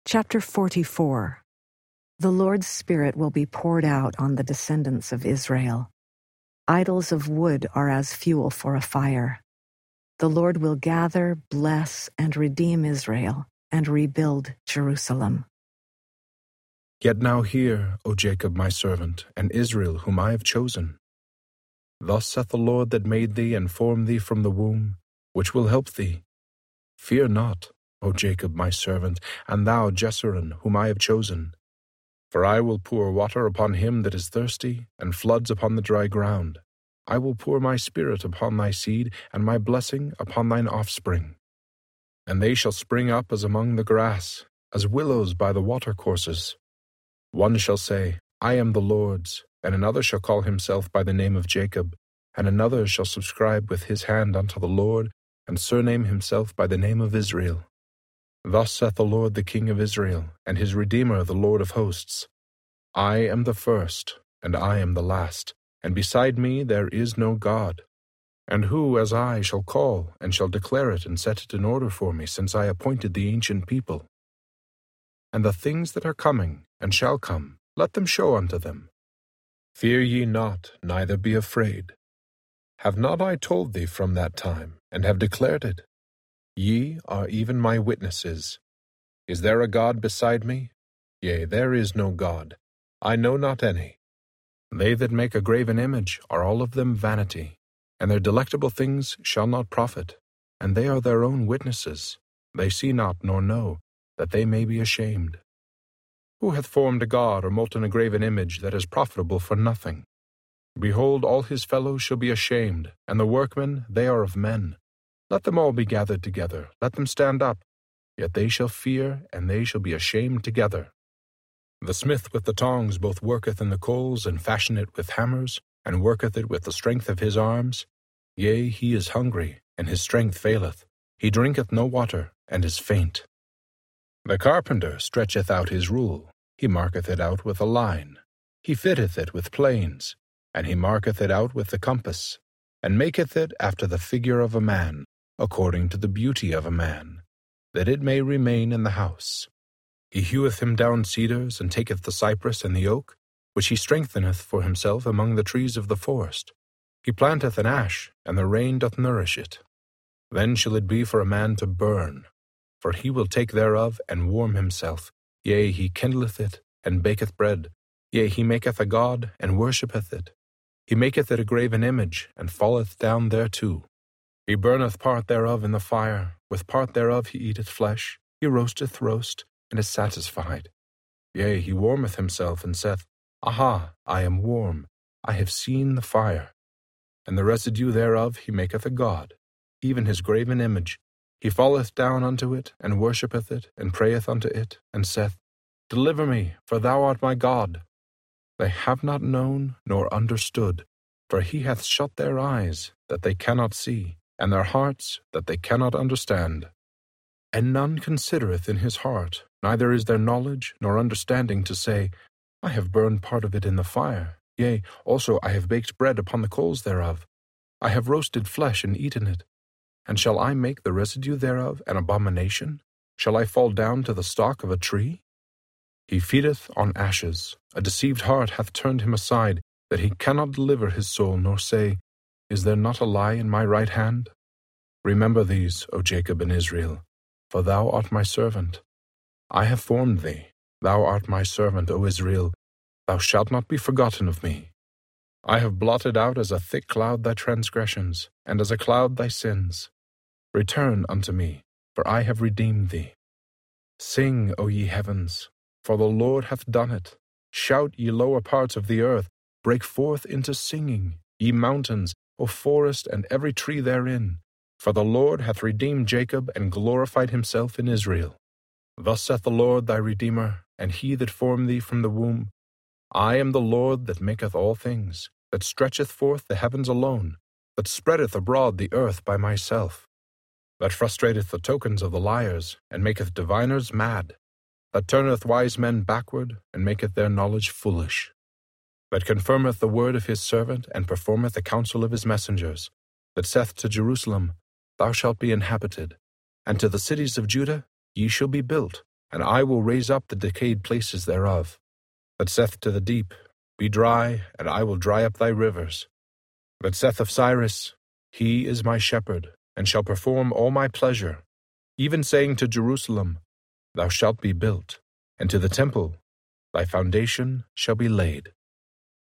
Chapter 44. The Lord's Spirit will be poured out on the descendants of Israel. Idols of wood are as fuel for a fire. The Lord will gather, bless, and redeem Israel, and rebuild Jerusalem. Yet now hear, O Jacob my servant, and Israel whom I have chosen. Thus saith the Lord that made thee and formed thee from the womb, which will help thee. Fear not, O Jacob my servant, and thou Jeshurun whom I have chosen. For I will pour water upon him that is thirsty, and floods upon the dry ground. I will pour my spirit upon thy seed, and my blessing upon thine offspring. And they shall spring up as among the grass, as willows by the watercourses. One shall say, I am the Lord's, and another shall call himself by the name of Jacob, and another shall subscribe with his hand unto the Lord, and surname himself by the name of Israel. Thus saith the Lord the King of Israel, and his Redeemer the Lord of hosts. I am the first, and I am the last, and beside me there is no God. And who as I shall call, and shall declare it and set it in order for me, since I appointed the ancient people? And the things that are coming, and shall come, let them show unto them. Fear ye not, neither be afraid. Have not I told thee from that time, and have declared it? Ye are even my witnesses. Is there a God beside me? Yea, there is no God. I know not any. They that make a graven image are all of them vanity, and their delectable things shall not profit, and they are their own witnesses. They see not nor know, that they may be ashamed. Who hath formed a god or molten a graven image that is profitable for nothing? Behold, all his fellows shall be ashamed, and the workmen, they are of men. Let them all be gathered together, let them stand up. Yet they shall fear, and they shall be ashamed together. The smith with the tongs both worketh in the coals, and fashion it with hammers, and worketh it with the strength of his arms. Yea, he is hungry, and his strength faileth. He drinketh no water, and is faint. The carpenter stretcheth out his rule, he marketh it out with a line. He fitteth it with planes, and he marketh it out with the compass, and maketh it after the figure of a man, according to the beauty of a man, that it may remain in the house. He heweth him down cedars, and taketh the cypress and the oak, which he strengtheneth for himself among the trees of the forest. He planteth an ash, and the rain doth nourish it. Then shall it be for a man to burn, for he will take thereof and warm himself. Yea, he kindleth it, and baketh bread. Yea, he maketh a god, and worshippeth it. He maketh it a graven image, and falleth down thereto. He burneth part thereof in the fire, with part thereof he eateth flesh. He roasteth roast, and is satisfied. Yea, he warmeth himself, and saith, Aha, I am warm, I have seen the fire. And the residue thereof he maketh a god, even his graven image. He falleth down unto it, and worshippeth it, and prayeth unto it, and saith, Deliver me, for thou art my God. They have not known nor understood, for he hath shut their eyes, that they cannot see, and their hearts, that they cannot understand. And none considereth in his heart, neither is there knowledge nor understanding to say, I have burned part of it in the fire, yea, also I have baked bread upon the coals thereof. I have roasted flesh and eaten it. And shall I make the residue thereof an abomination? Shall I fall down to the stalk of a tree? He feedeth on ashes. A deceived heart hath turned him aside, that he cannot deliver his soul, nor say, Is there not a lie in my right hand? Remember these, O Jacob and Israel, for thou art my servant. I have formed thee. Thou art my servant, O Israel. Thou shalt not be forgotten of me. I have blotted out as a thick cloud thy transgressions, and as a cloud thy sins. Return unto me, for I have redeemed thee. Sing, O ye heavens, for the Lord hath done it. Shout, ye lower parts of the earth, break forth into singing, ye mountains, O forest, and every tree therein. For the Lord hath redeemed Jacob, and glorified himself in Israel. Thus saith the Lord thy Redeemer, and he that formed thee from the womb, I am the Lord that maketh all things, that stretcheth forth the heavens alone, that spreadeth abroad the earth by myself, that frustrateth the tokens of the liars, and maketh diviners mad, that turneth wise men backward, and maketh their knowledge foolish, that confirmeth the word of his servant, and performeth the counsel of his messengers, that saith to Jerusalem, Thou shalt be inhabited, and to the cities of Judah, Ye shall be built, and I will raise up the decayed places thereof. That saith to the deep, Be dry, and I will dry up thy rivers. That saith of Cyrus, He is my shepherd, and shall perform all my pleasure, even saying to Jerusalem, Thou shalt be built, and to the temple, Thy foundation shall be laid.